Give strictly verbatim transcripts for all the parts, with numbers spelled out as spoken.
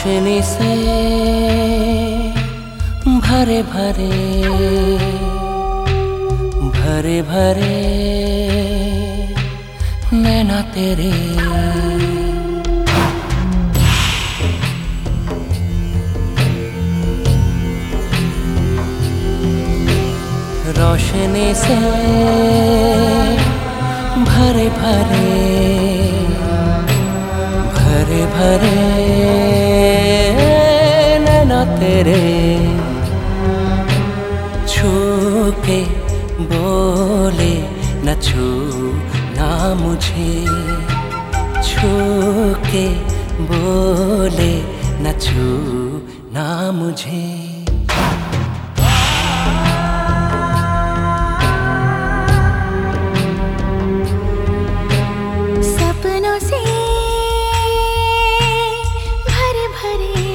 रोशनी से भरे भरे भरे भरे नैना तेरे, रोशनी से भरे भरे भरे भरे नैना तेरे, छू के बोले न छू ना मुझे, छू के बोले न छू ना मुझे। सपनों से भरे भरे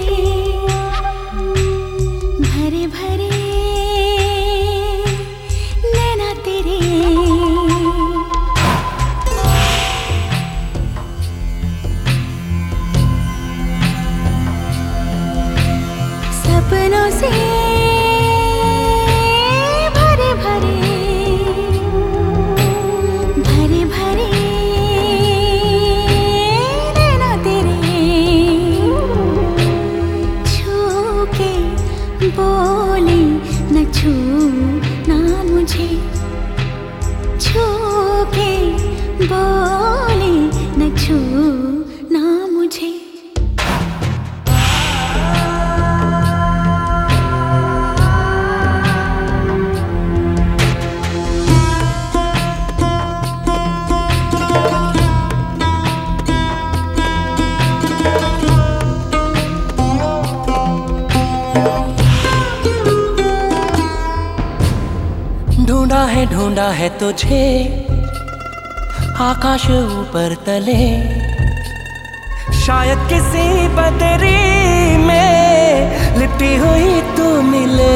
भरे भरे नैना तेरे, सपनों से भरे भरे भरे भरे नैना तेरे, छू के बोले न छू ना मुझे, छू के बोले न छू ना मुझे। ढूंढा है ढूंढा है तुझे आकाश ऊपर तले, शायद किसी बदरी में लिपटी हुई तू मिले।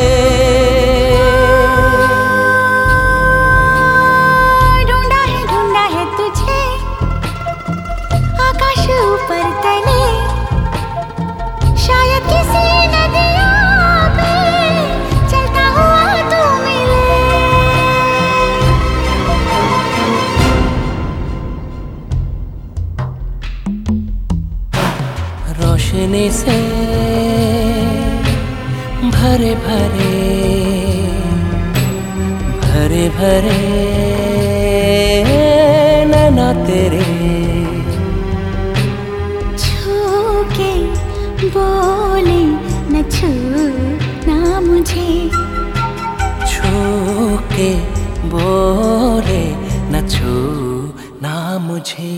ढूंढा है ढूंढा है तुझे आकाश ऊपर तले, शायद किसी नदिया पे चलता हुआ तू मिले। रोशनी से भरे भरे भरे भरे नैना तेरे, छू के बोले न छू ना मुझे, छू के बोले न छू ना मुझे।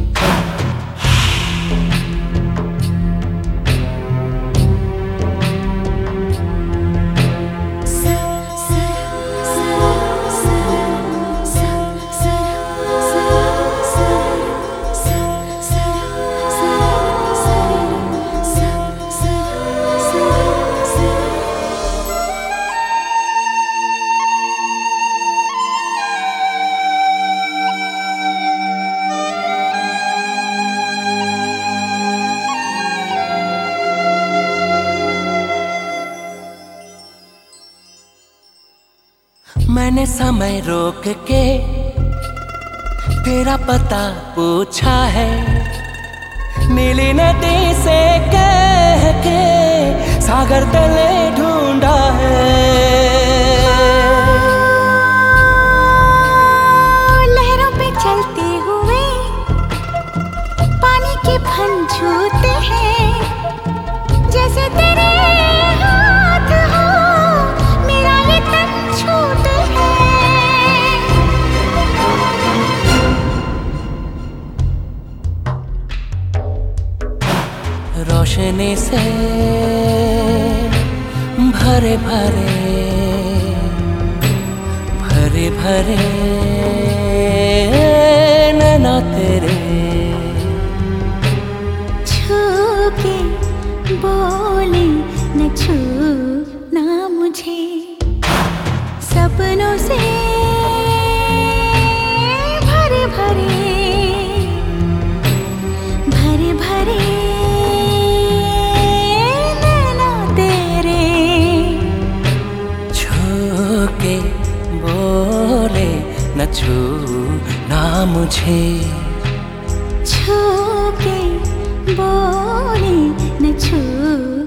मैंने समय रोक के तेरा पता पूछा है, नीली नदी से कह के सागर तले ढूंढा है। लहरों पे चलते हुए पानी के फन छूते हैं, जैसे तेरे हाथ हो मेरा ये तन छूते हैं। रोशनी से भरे भरे भरे भरे नैना तेरे, छू के बोले न छू ना मुझे, सपनों से भरे भरे भरे भरे छू ना मुझे, छू के बोले न छू